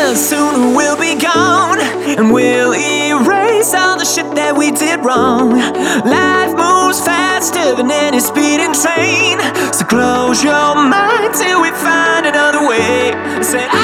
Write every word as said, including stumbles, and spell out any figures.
soon we'll be gone, and we'll erase all the shit that we did wrong. Life moves faster than any speeding train, so close your mind till we find another way. I said